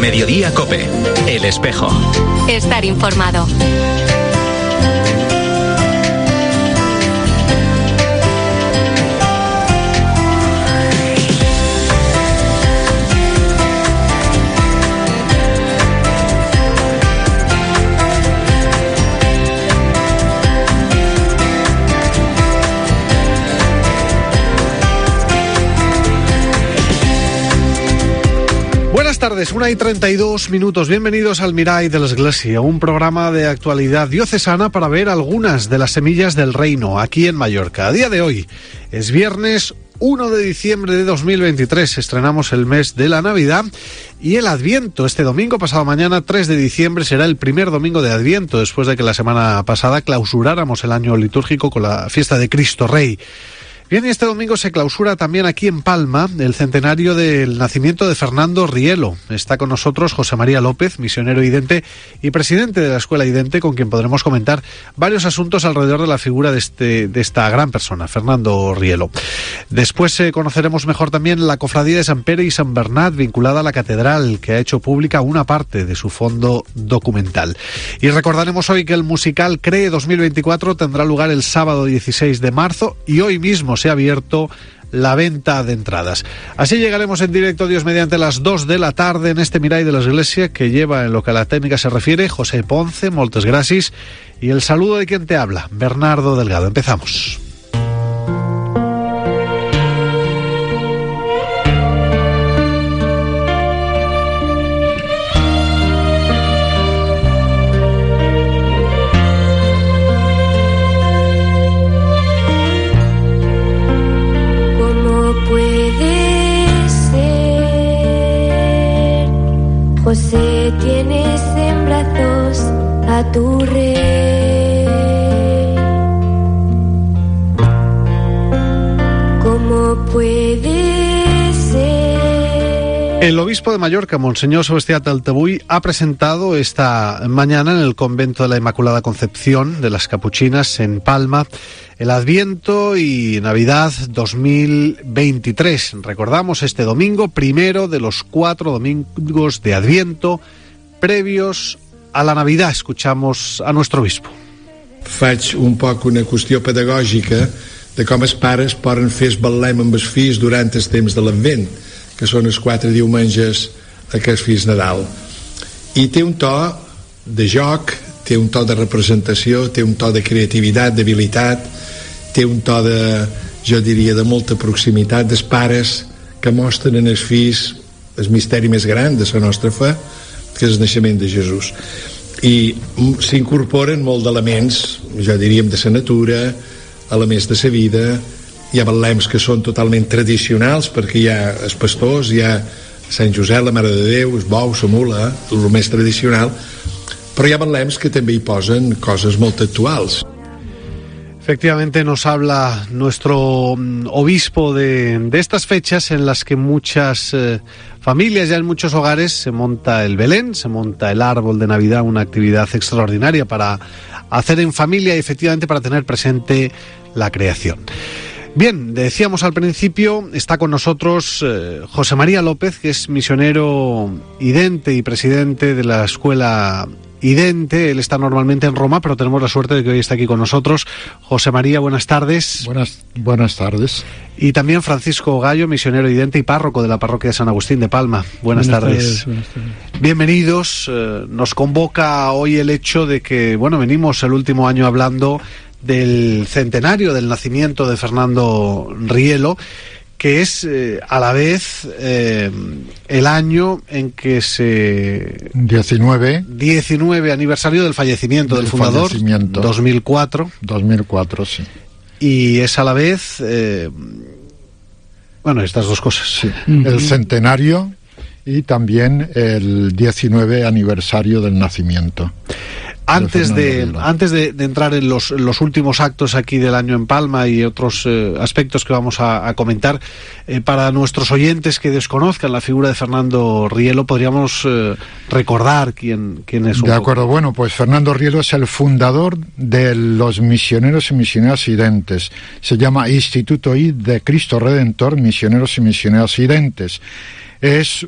Mediodía COPE. El Espejo. Estar informado. Buenas tardes, 1:32. Bienvenidos al Mirall de l'Església, un programa de actualidad diocesana para ver algunas de las semillas del reino aquí en Mallorca. A día de hoy es viernes 1 de diciembre de 2023, estrenamos el mes de la Navidad y el Adviento. Este domingo, pasado mañana, 3 de diciembre, será el primer domingo de Adviento, después de que la semana pasada clausuráramos el año litúrgico con la fiesta de Cristo Rey. Bien, y este domingo se clausura también aquí en Palma el centenario del nacimiento de Fernando Rielo. Está con nosotros José María López, misionero idente y presidente de la Escuela Idente, con quien podremos comentar varios asuntos alrededor de la figura de esta gran persona, Fernando Rielo. Después conoceremos mejor también la cofradía de San Pere y San Bernat, vinculada a la catedral, que ha hecho pública una parte de su fondo documental. Y recordaremos hoy que el musical CREE 2024 tendrá lugar el sábado 16 de marzo y hoy mismo se ha abierto la venta de entradas. Así llegaremos en directo, Dios mediante, las 2 de la tarde en este Mirall de l'Església, que lleva, en lo que a la técnica se refiere, José Ponce. Moltes gràcies. Y el saludo de quien te habla, Bernardo Delgado. Empezamos. José, tienes en brazos a tu rey. ¿Cómo puede ser? El obispo de Mallorca, Monseñor Sebastià Taltabull, ha presentado esta mañana en el convento de la Inmaculada Concepción de las Capuchinas en Palma el Adviento y Navidad 2023. Recordamos, este domingo, primero de los 4 domingos de Adviento previos a la Navidad. Escuchamos a nuestro obispo. Faig un poc una qüestió pedagògica de com els pares poden fer el betlem amb els fills durant el temps de l'Advent, que són els 4 diumenges aquests fills Nadal. I té un to de joc, té un to de representació, té un to de creativitat, d'habilitat, té un to de, jo diria, de molta proximitat dels pares que mostren en els fills el misteri més gran de la nostra fe, que és el naixement de Jesús. I s'incorporen molt d'elements, jo diríem, de la natura, elements de la vida. Hi ha betlems que són totalment tradicionals, perquè hi ha els pastors, hi ha Sant Josep, la Mare de Déu, el bou, la mula, el més tradicional, però hi ha betlems que també hi posen coses molt actuals. Efectivamente, nos habla nuestro obispo de estas fechas en las que muchas familias, ya en muchos hogares, se monta el Belén, se monta el árbol de Navidad, una actividad extraordinaria para hacer en familia y efectivamente para tener presente la creación. Bien, decíamos al principio, está con nosotros José María López, que es misionero idente y presidente de la Escuela Idente. Él está normalmente en Roma, pero tenemos la suerte de que hoy está aquí con nosotros. José María, buenas tardes. Buenas tardes. Y también Francisco Gallo, misionero idente y párroco de la parroquia de San Agustín de Palma. Buenas tardes. Buenas tardes. Bienvenidos. Nos convoca hoy el hecho de que, bueno, venimos el último año hablando del centenario del nacimiento de Fernando Rielo, que es a la vez el año en que 19 aniversario del fallecimiento del fundador, 2004, sí. Y es a la vez, bueno, estas dos cosas. Sí. El centenario y también el 19 aniversario del nacimiento. Antes de entrar en los últimos actos aquí del año en Palma y otros aspectos que vamos a comentar, para nuestros oyentes que desconozcan la figura de Fernando Rielo, podríamos recordar quién es. De acuerdo, bueno, pues Fernando Rielo es el fundador de los misioneros y misioneras identes. Se llama Instituto I de Cristo Redentor, Misioneros y Misioneras Identes. Es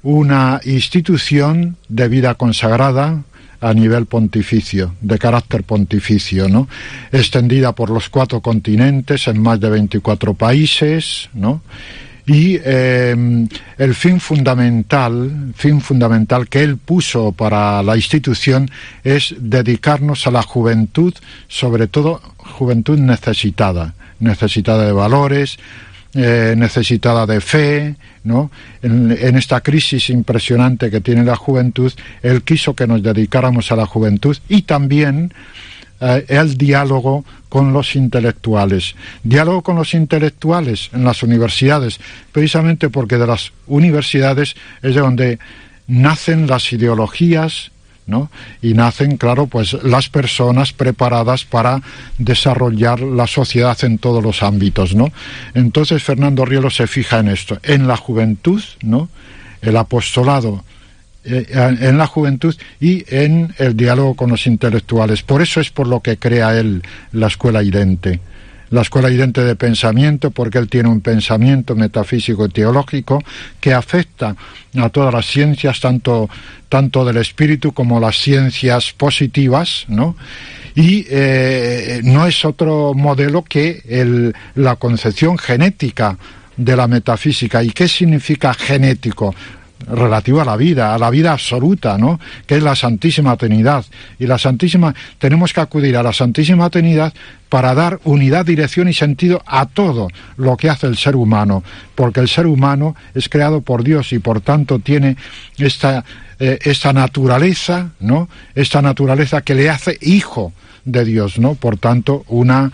una institución de vida consagrada a nivel pontificio, de carácter pontificio, ¿no? Extendida por los 4 continentes, en más de 24 países, ¿no? Y el fin fundamental que él puso para la institución es dedicarnos a la juventud, sobre todo juventud necesitada de valores, necesitada de fe, ¿no? En esta crisis impresionante que tiene la juventud, él quiso que nos dedicáramos a la juventud y también el diálogo con los intelectuales. Diálogo con los intelectuales en las universidades, precisamente porque de las universidades es de donde nacen las ideologías, ¿no? Y nacen, claro, pues las personas preparadas para desarrollar la sociedad en todos los ámbitos, ¿no? Entonces Fernando Rielo se fija en esto, en la juventud, ¿no? El apostolado en la juventud y en el diálogo con los intelectuales. Por eso es por lo que crea él la Escuela Irente. La Escuela Irente de Pensamiento, porque él tiene un pensamiento metafísico y teológico que afecta a todas las ciencias, tanto del espíritu como las ciencias positivas, ¿no? Y no es otro modelo que la concepción genética de la metafísica. ¿Y qué significa genético? Relativo a la vida absoluta, ¿no? Que es la Santísima Trinidad. Y tenemos que acudir a la Santísima Trinidad para dar unidad, dirección y sentido a todo lo que hace el ser humano, porque el ser humano es creado por Dios y por tanto tiene esta naturaleza, ¿no? Esta naturaleza que le hace hijo de Dios, ¿no? Por tanto, una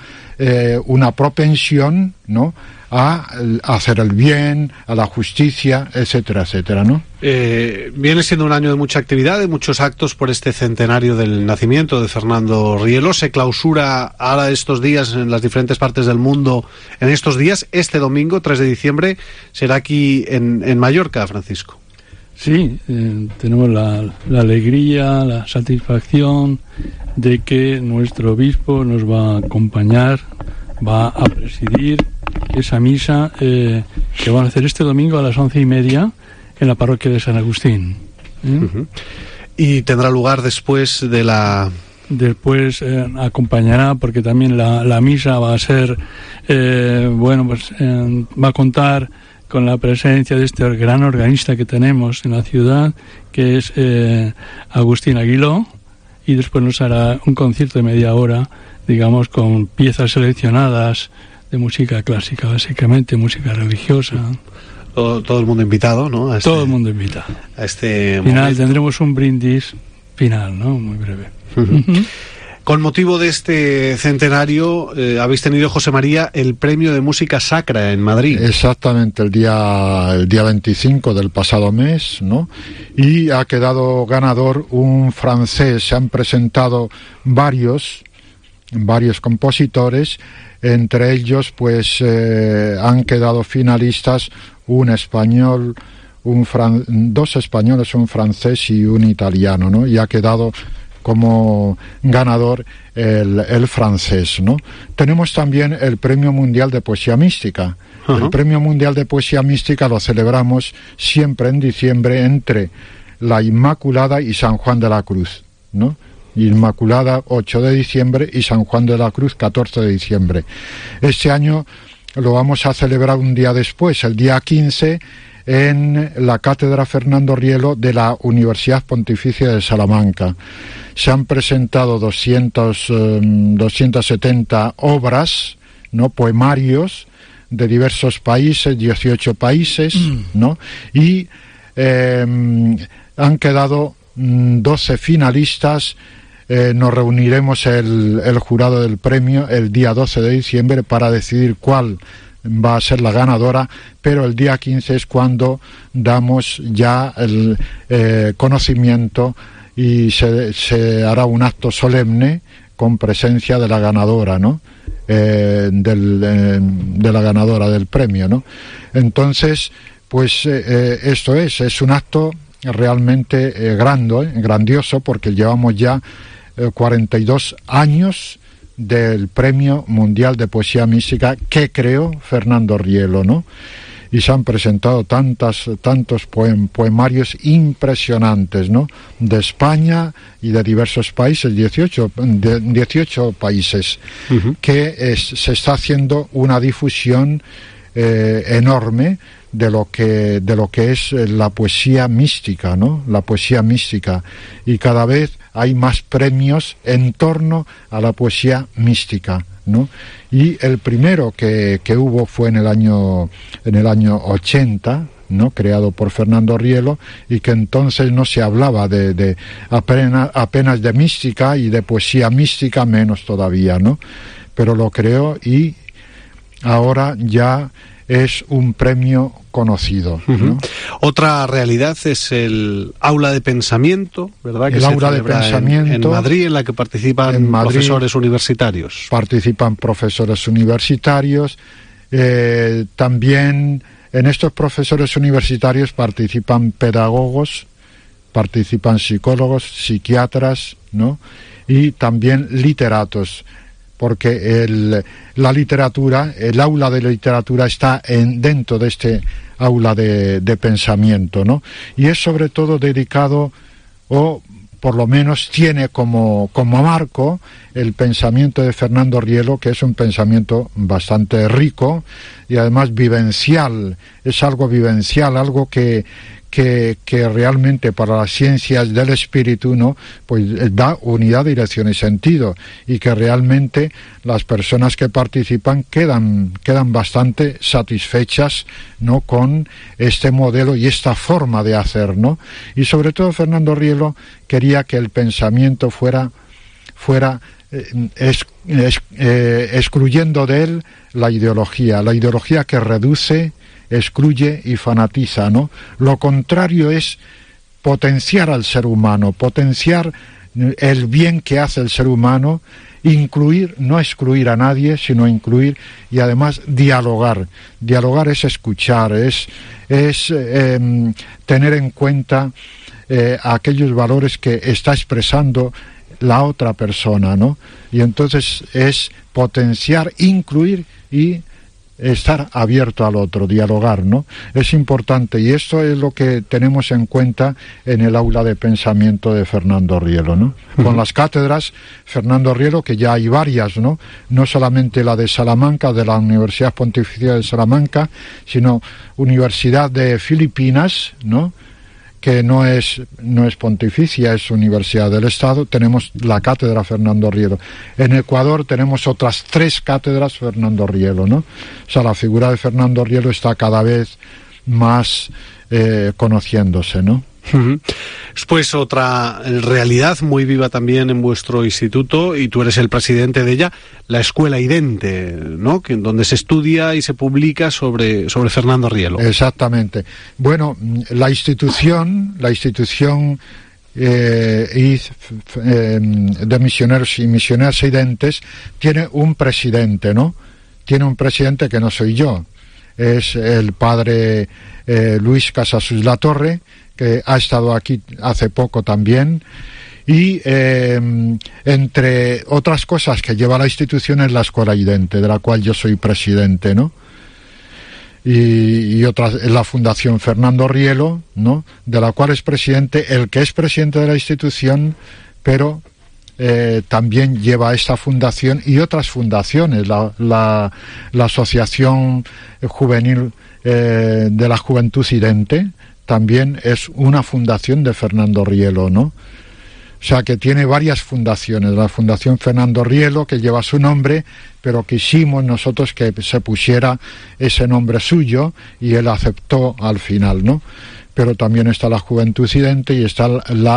propensión, ¿no? A hacer el bien, a la justicia, etcétera, etcétera, ¿no? Viene siendo un año de mucha actividad, de muchos actos por este centenario del nacimiento de Fernando Rielo. Se clausura ahora estos días en las diferentes partes del mundo. En estos días, este domingo, 3 de diciembre, será aquí en Mallorca, Francisco. Sí, tenemos la alegría, la satisfacción de que nuestro obispo nos va a acompañar, va a presidir esa misa que van a hacer este domingo a las 11:30 en la parroquia de San Agustín. Uh-huh. Y tendrá lugar después de la... Después acompañará, porque también la misa va a ser, va a contar con la presencia de este gran organista que tenemos en la ciudad, que es Agustín Aguiló, y después nos hará un concierto de media hora, digamos, con piezas seleccionadas de música clásica, básicamente, música religiosa. Todo el mundo invitado, ¿no? Todo el mundo invitado. A este final momento. Tendremos un brindis final, ¿no? Muy breve. Uh-huh. Uh-huh. Con motivo de este centenario, habéis tenido, José María, el premio de música sacra en Madrid. Exactamente, el día 25 del pasado mes, ¿no? Y ha quedado ganador un francés. Se han presentado varios compositores, entre ellos pues han quedado finalistas un español, dos españoles, un francés y un italiano, ¿no? Y ha quedado como ganador el francés, ¿no? Tenemos también el Premio Mundial de Poesía Mística. Uh-huh. El Premio Mundial de Poesía Mística lo celebramos siempre en diciembre entre la Inmaculada y San Juan de la Cruz, ¿no? Inmaculada 8 de diciembre y San Juan de la Cruz 14 de diciembre. Este año lo vamos a celebrar un día después, el día 15, en la Cátedra Fernando Rielo de la Universidad Pontificia de Salamanca. Se han presentado 270 obras, ¿no? Poemarios de diversos países, 18 países, ¿no? Y han quedado 12 finalistas. Nos reuniremos el jurado del premio el día 12 de diciembre para decidir cuál va a ser la ganadora, pero el día 15 es cuando damos ya el conocimiento y se hará un acto solemne con presencia de la ganadora, ¿no? De la ganadora del premio, ¿no? Entonces, pues esto es un acto realmente grandioso, porque llevamos ya 42 años del Premio Mundial de Poesía Mística que creó Fernando Rielo, ¿no? y se han presentado tantos poemarios impresionantes, ¿no?, de España y de diversos países, 18 países, que se está haciendo una difusión enorme de lo que es la poesía mística, ¿no?, la poesía mística, y cada vez hay más premios en torno a la poesía mística, ¿no? Y el primero que hubo fue en el año 80, ¿no?, creado por Fernando Rielo, y que entonces no se hablaba de apenas de mística, y de poesía mística menos todavía, ¿no? Pero lo creó y ahora ya es un premio conocido, ¿no? Otra realidad es el aula de pensamiento, ¿verdad? Que el se aula de pensamiento en Madrid, en la que participan profesores universitarios. Participan profesores universitarios. También en estos profesores universitarios participan pedagogos, participan psicólogos, psiquiatras, ¿no?, y también literatos, porque la literatura, el aula de literatura está dentro de este aula de pensamiento, ¿no? Y es sobre todo dedicado, o por lo menos tiene como marco, el pensamiento de Fernando Rielo, que es un pensamiento bastante rico y además vivencial. Es algo vivencial, algo que realmente para las ciencias del espíritu, ¿no?, pues da unidad, dirección y sentido, y que realmente las personas que participan quedan bastante satisfechas, ¿no?, con este modelo y esta forma de hacer, ¿no? Y sobre todo Fernando Rielo quería que el pensamiento fuera excluyendo de él la ideología que reduce, excluye y fanatiza, ¿no? Lo contrario es potenciar al ser humano, potenciar el bien que hace el ser humano, incluir, no excluir a nadie, sino incluir, y además dialogar. Dialogar es escuchar, es tener en cuenta aquellos valores que está expresando la otra persona, ¿no? Y entonces es potenciar, incluir y estar abierto al otro, dialogar, ¿no? Es importante, y esto es lo que tenemos en cuenta en el aula de pensamiento de Fernando Rielo, ¿no? Con las cátedras Fernando Rielo, que ya hay varias, ¿no? No solamente la de Salamanca, de la Universidad Pontificia de Salamanca, sino Universidad de Filipinas, ¿no?, que no es pontificia, es Universidad del Estado. Tenemos la cátedra Fernando Rielo. En Ecuador tenemos otras 3 cátedras Fernando Rielo, ¿no? O sea, la figura de Fernando Rielo está cada vez más conociéndose, ¿no? Pues otra realidad muy viva también en vuestro instituto, y tú eres el presidente de ella, la Escuela Idente, ¿no?, donde se estudia y se publica sobre Fernando Rielo. Exactamente. Bueno, la institución de misioneros y misioneras identes tiene un presidente, ¿no? Tiene un presidente que no soy yo, es el padre Luis Casasus Latorre, que ha estado aquí hace poco también, y entre otras cosas que lleva la institución es la Escuela Idente, de la cual yo soy presidente, ¿no? Y otras es la Fundación Fernando Rielo, ¿no?, de la cual es presidente el que es presidente de la institución, pero también lleva esta fundación y otras fundaciones, la Asociación Juvenil de la Juventud Idente, también es una fundación de Fernando Rielo, ¿no? O sea, que tiene varias fundaciones. La Fundación Fernando Rielo, que lleva su nombre, pero quisimos nosotros que se pusiera ese nombre suyo, y él aceptó al final, ¿no? Pero también está la Juventud Idente y está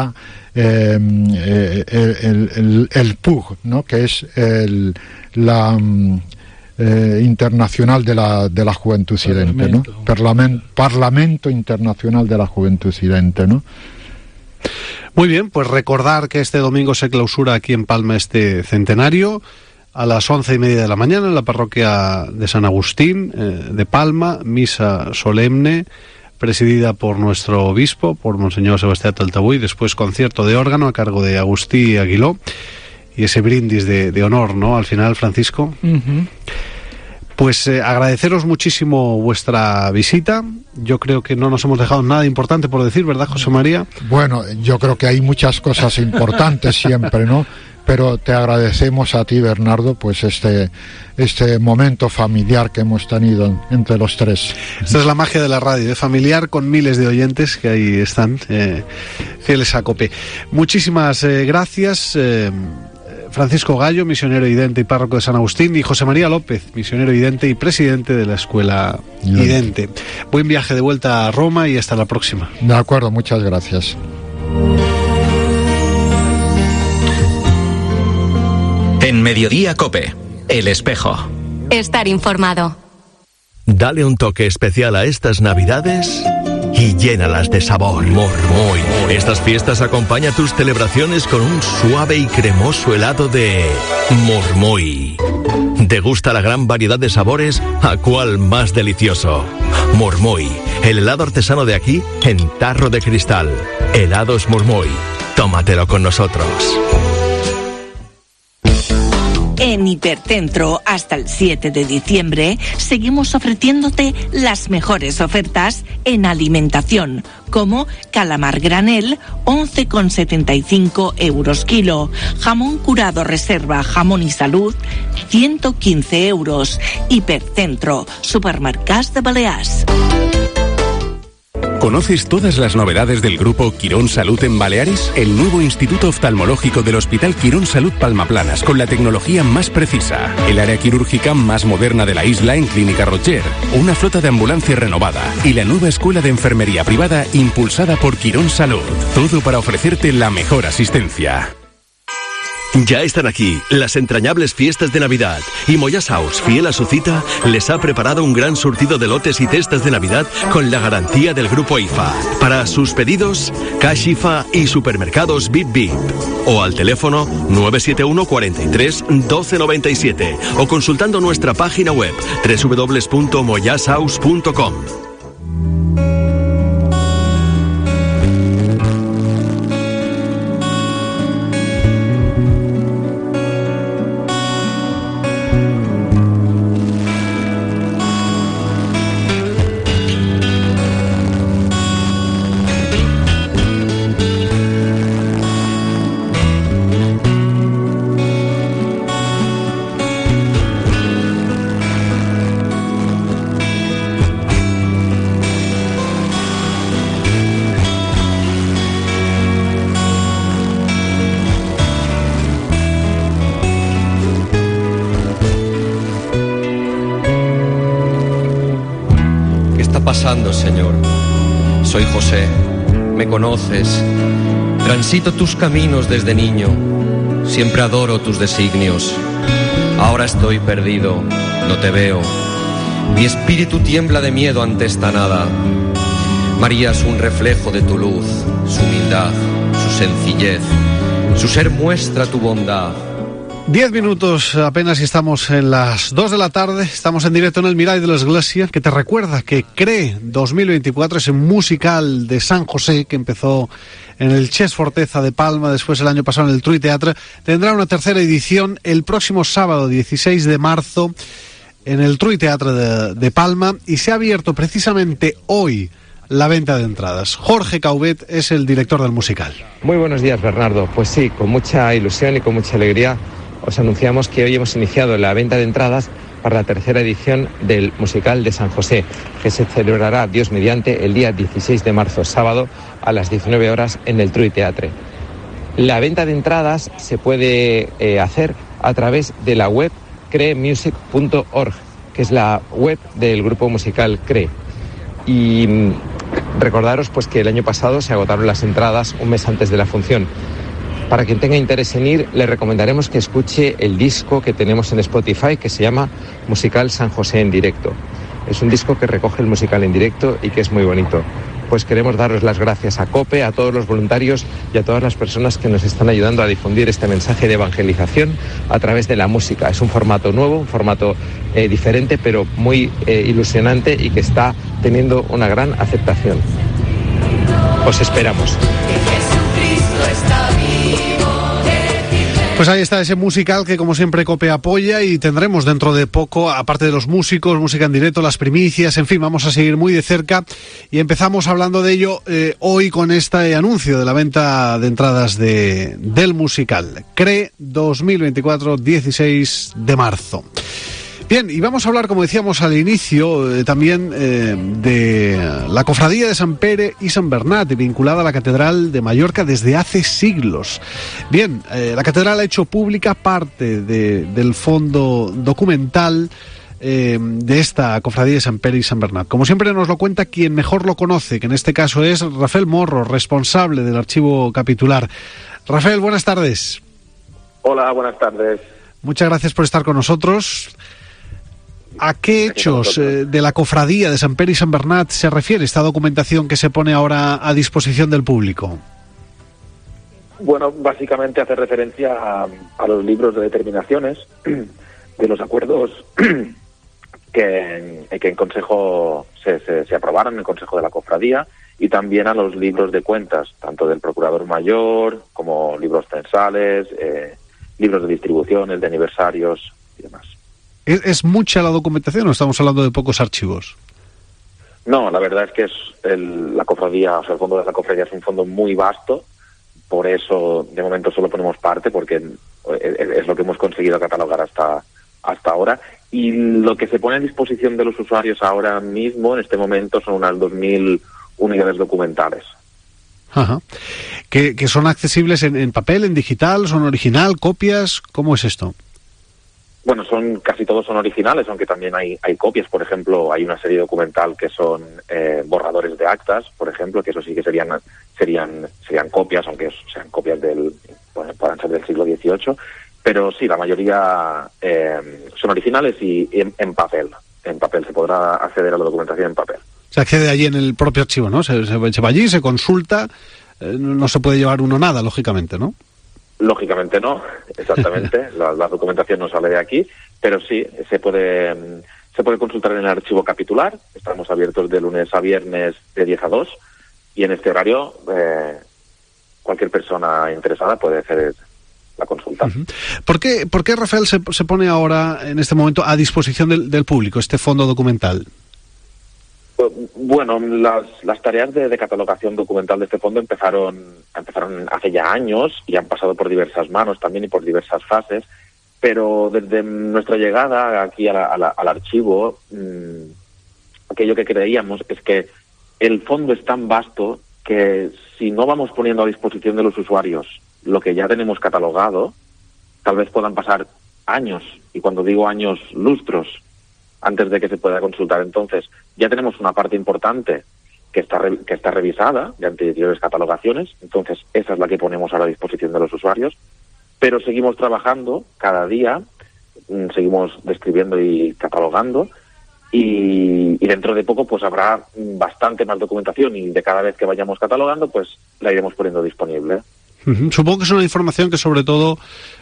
el PUG, ¿no?, que es la internacional de la Juventud Idente, ¿no? Parlamento Internacional de la Juventud Idente, ¿no? Muy bien, pues recordar que este domingo se clausura aquí en Palma este centenario a las 11:30 de la mañana en la parroquia de San Agustín de Palma, misa solemne presidida por nuestro obispo, por Monseñor Sebastián Taltabuy, después concierto de órgano a cargo de Agustí Aguiló, y ese brindis de honor, ¿no?, al final, Francisco. Pues agradeceros muchísimo vuestra visita. Yo creo que no nos hemos dejado nada importante por decir, ¿verdad, José María? Bueno, yo creo que hay muchas cosas importantes siempre, ¿no? Pero te agradecemos a ti, Bernardo, pues este momento familiar que hemos tenido entre los tres. Esta es la magia de la radio, familiar, con miles de oyentes que ahí están, fieles a COPE. Muchísimas gracias, Francisco Gallo, misionero idente y párroco de San Agustín, y José María López, misionero idente y presidente de la Escuela Idente. Buen viaje de vuelta a Roma y hasta la próxima. De acuerdo, muchas gracias. En Mediodía COPE, El Espejo. Estar informado. Dale un toque especial a estas Navidades y llénalas de sabor. Mormoy. Estas fiestas acompaña tus celebraciones con un suave y cremoso helado de Mormoy. Degusta la gran variedad de sabores, ¿a cuál más delicioso? Mormoy, el helado artesano de aquí en tarro de cristal. Helados Mormoy. Tómatelo con nosotros. En Hipercentro, hasta el 7 de diciembre, seguimos ofreciéndote las mejores ofertas en alimentación, como calamar granel, 11,75 € kilo, jamón curado reserva, jamón y salud, 115 €. Hipercentro, Supermercats de Balears. ¿Conoces todas las novedades del Grupo Quirón Salud en Baleares? El nuevo Instituto Oftalmológico del Hospital Quirón Salud Palmaplanas, con la tecnología más precisa, el área quirúrgica más moderna de la isla en Clínica Rocher, una flota de ambulancia renovada y la nueva escuela de enfermería privada impulsada por Quirón Salud. Todo para ofrecerte la mejor asistencia. Ya están aquí las entrañables fiestas de Navidad y Moyasaus, fiel a su cita, les ha preparado un gran surtido de lotes y cestas de Navidad con la garantía del Grupo IFA. Para sus pedidos, Cash IFA y Supermercados Bip Bip. O al teléfono 971 43 12 97 o consultando nuestra página web www.moyasaus.com. Señor, soy José, me conoces, transito tus caminos desde niño, siempre adoro tus designios. Ahora estoy perdido, no te veo, mi espíritu tiembla de miedo ante esta nada. María es un reflejo de tu luz, su humildad, su sencillez, su ser muestra tu bondad. 10 minutos apenas y estamos en las 2 de la tarde, estamos en directo en el Mirall de l'Església, que te recuerda que CRE 2024, ese musical de San José que empezó en el Chess Forteza de Palma, después el año pasado en el Trui Teatre, tendrá una tercera edición el próximo sábado 16 de marzo en el Trui Teatre de Palma, y se ha abierto precisamente hoy la venta de entradas. Jorge Caubet es el director del musical. Muy buenos días, Bernardo. Pues sí, con mucha ilusión y con mucha alegría os anunciamos que hoy hemos iniciado la venta de entradas para la tercera edición del musical de San José, que se celebrará, Dios mediante, el día 16 de marzo, sábado, a las 19 horas en el Trui Teatre. La venta de entradas se puede hacer a través de la web creemusic.org, que es la web del grupo musical CRE. Y recordaros pues que el año pasado se agotaron las entradas un mes antes de la función. Para quien tenga interés en ir, le recomendaremos que escuche el disco que tenemos en Spotify, que se llama Musical San José en directo. Es un disco que recoge el musical en directo y que es muy bonito. Pues queremos daros las gracias a COPE, a todos los voluntarios y a todas las personas que nos están ayudando a difundir este mensaje de evangelización a través de la música. Es un formato nuevo, un formato diferente, pero muy ilusionante y que está teniendo una gran aceptación. Os esperamos. Pues Pues ahí está ese musical que como siempre COPE apoya, y tendremos dentro de poco, aparte de los músicos, música en directo, las primicias, en fin, vamos a seguir muy de cerca, y empezamos hablando de ello hoy con este anuncio de la venta de entradas del musical CRE 2024, 16 de marzo. Bien, y vamos a hablar, como decíamos al inicio, también de la cofradía de Sant Pere y Sant Bernat, vinculada a la Catedral de Mallorca desde hace siglos. Bien, la Catedral ha hecho pública parte del fondo documental de esta cofradía de Sant Pere y Sant Bernat. Como siempre nos lo cuenta quien mejor lo conoce, que en este caso es Rafael Morro, responsable del archivo capitular. Rafael, buenas tardes. Hola, buenas tardes. Muchas gracias por estar con nosotros. ¿A qué hechos de la cofradía de Sant Pere y Sant Bernat se refiere esta documentación que se pone ahora a disposición del público? Bueno, básicamente hace referencia a los libros de determinaciones de los acuerdos que en Consejo se aprobaron en el Consejo de la Cofradía, y también a los libros de cuentas, tanto del Procurador Mayor como libros censales, libros de distribuciones, de aniversarios y demás. ¿Es mucha la documentación o estamos hablando de pocos archivos? No, la verdad es que la cofradía, o sea, el fondo de la cofradía es un fondo muy vasto, por eso de momento solo ponemos parte, porque es lo que hemos conseguido catalogar hasta ahora, y lo que se pone a disposición de los usuarios ahora mismo, en este momento, son unas 2.000 unidades documentales. Ajá. ¿Que son accesibles en papel, en digital, son original, copias? ¿Cómo es esto? Bueno, casi todos son originales, aunque también hay copias. Por ejemplo, hay una serie documental que son borradores de actas, por ejemplo, que eso sí que serían copias, aunque sean copias puedan ser del siglo XVIII, pero sí, la mayoría son originales y en papel. En papel se podrá acceder a la documentación en papel. Se accede allí en el propio archivo, ¿no? Se va allí, se consulta, no se puede llevar uno nada, lógicamente, ¿no? Lógicamente no, exactamente. la documentación no sale de aquí, pero sí, se puede consultar en el archivo capitular. Estamos abiertos de lunes a viernes de 10 a 2, y en este horario cualquier persona interesada puede hacer la consulta. Uh-huh. ¿Por qué Rafael se pone ahora, en este momento, a disposición del público, este fondo documental? Bueno, las tareas de catalogación documental de este fondo empezaron hace ya años y han pasado por diversas manos también y por diversas fases, pero desde nuestra llegada aquí al archivo, aquello que creíamos es que el fondo es tan vasto que si no vamos poniendo a disposición de los usuarios lo que ya tenemos catalogado, tal vez puedan pasar años, y cuando digo años, lustros, antes de que se pueda consultar. Entonces, ya tenemos una parte importante que está revisada de anteriores catalogaciones, entonces esa es la que ponemos a la disposición de los usuarios, pero seguimos trabajando cada día, seguimos describiendo y catalogando, y dentro de poco pues habrá bastante más documentación, y de cada vez que vayamos catalogando pues la iremos poniendo disponible. Supongo que es una información que sobre todo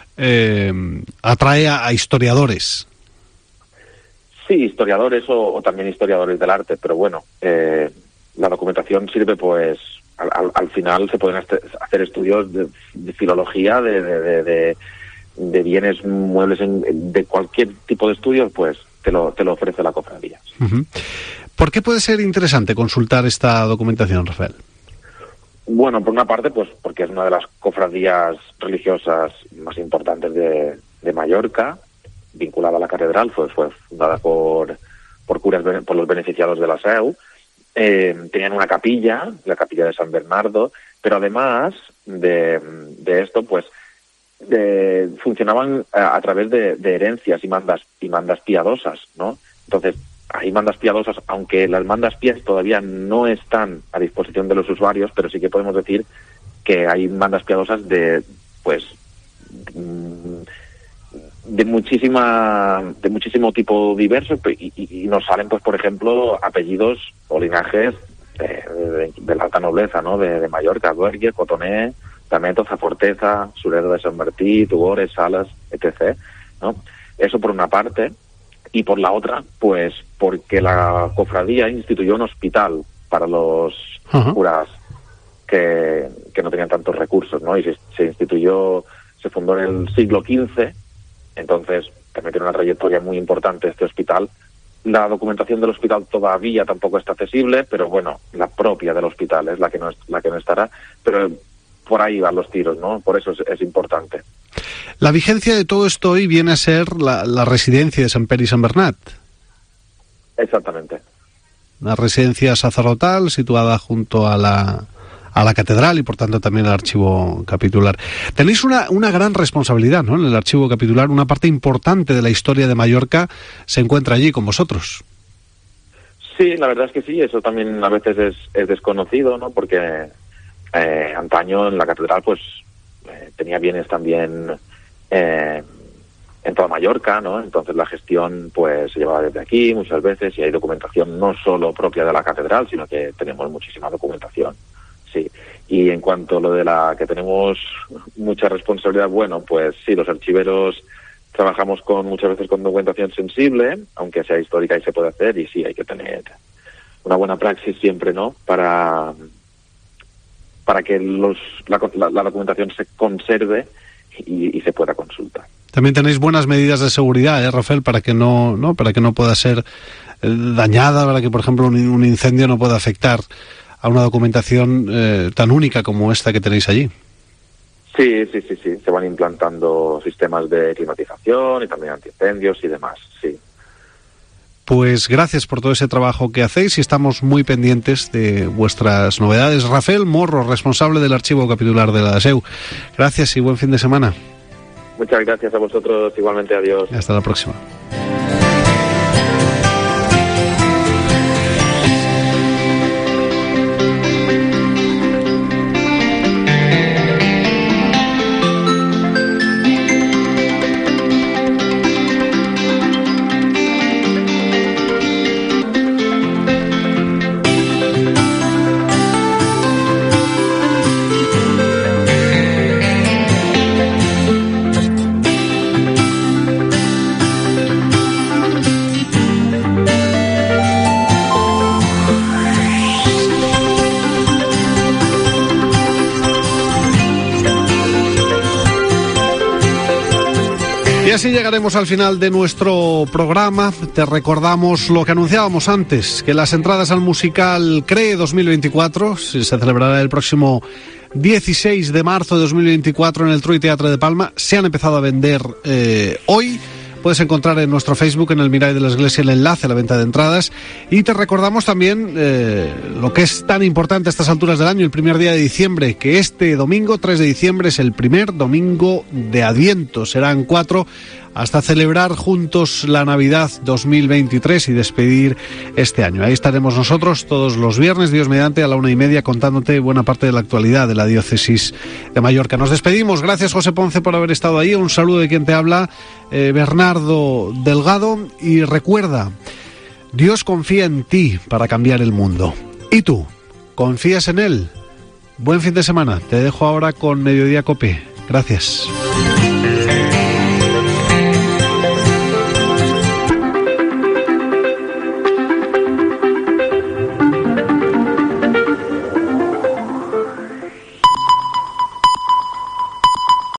atrae a historiadores. Sí, historiadores o también historiadores del arte, pero bueno, la documentación sirve pues, al final se pueden hacer estudios de filología, de bienes muebles, de cualquier tipo de estudios, pues te lo ofrece la cofradía. Uh-huh. ¿Por qué puede ser interesante consultar esta documentación, Rafael? Bueno, por una parte, pues porque es una de las cofradías religiosas más importantes de Mallorca, vinculada a la catedral, fue fundada por curas, por los beneficiados de la SEU. Tenían una capilla, la capilla de San Bernardo, pero además de esto, pues funcionaban a través de herencias y mandas piadosas, ¿no? Entonces, hay mandas piadosas, aunque las mandas pies todavía no están a disposición de los usuarios, pero sí que podemos decir que hay mandas piadosas de muchísimo tipo diverso, y nos salen, pues, por ejemplo, apellidos o linajes de la alta nobleza, ¿no? De Mallorca, Duergue, Cotoné, Dameto, Zaforteza, Sureda de San Martí, Tugores, Salas, etc., ¿no? Eso por una parte. Y por la otra, pues porque la cofradía instituyó un hospital para los curas que no tenían tantos recursos, ¿no? Y se instituyó se fundó en el siglo XV, entonces también tiene una trayectoria muy importante este hospital. La documentación del hospital todavía tampoco está accesible, pero bueno, la propia del hospital es la que no estará, pero por ahí van los tiros, ¿no? Por eso es importante. La vigencia de todo esto hoy viene a ser la residencia de Sant Pere y Sant Bernat. Exactamente. Una residencia sacerdotal situada junto a la catedral y por tanto también al archivo capitular. Tenéis una gran responsabilidad, ¿no? En el archivo capitular, una parte importante de la historia de Mallorca se encuentra allí con vosotros. Sí, la verdad es que sí, eso también a veces es desconocido, ¿no? Porque antaño en la catedral pues tenía bienes también en toda Mallorca, ¿no? Entonces la gestión pues se llevaba desde aquí muchas veces y hay documentación no solo propia de la catedral, sino que tenemos muchísima documentación. Sí, y en cuanto a lo de la que tenemos mucha responsabilidad, bueno, pues sí, los archiveros trabajamos muchas veces con documentación sensible, aunque sea histórica y se puede hacer, y sí, hay que tener una buena praxis siempre, ¿no? Para que la documentación se conserve y se pueda consultar. También tenéis buenas medidas de seguridad, Rafael, para que no pueda ser dañada, para que, por ejemplo, un incendio no pueda afectar a una documentación tan única como esta que tenéis allí. Sí. Se van implantando sistemas de climatización y también antiincendios y demás, sí. Pues gracias por todo ese trabajo que hacéis y estamos muy pendientes de vuestras novedades. Rafael Morro, responsable del Archivo Capitular de la SEU. Gracias y buen fin de semana. Muchas gracias a vosotros, igualmente, adiós. Hasta la próxima. Y así llegaremos al final de nuestro programa. Te recordamos lo que anunciábamos antes, que las entradas al musical CREE 2024 se celebrará el próximo 16 de marzo de 2024 en el Truy Teatre de Palma. Se han empezado a vender hoy. Puedes encontrar en nuestro Facebook, en el Mirai de la Iglesia, el enlace a la venta de entradas. Y te recordamos también lo que es tan importante a estas alturas del año, el primer día de diciembre, que este domingo, 3 de diciembre, es el primer domingo de Adviento. Serán 4 hasta celebrar juntos la Navidad 2023 y despedir este año. Ahí estaremos nosotros todos los viernes, Dios mediante, a la 1:30, contándote buena parte de la actualidad de la diócesis de Mallorca. Nos despedimos. Gracias, José Ponce, por haber estado ahí. Un saludo de quien te habla, Bernardo Delgado. Y recuerda, Dios confía en ti para cambiar el mundo. ¿Y tú? ¿Confías en Él? Buen fin de semana. Te dejo ahora con Mediodía Cope. Gracias.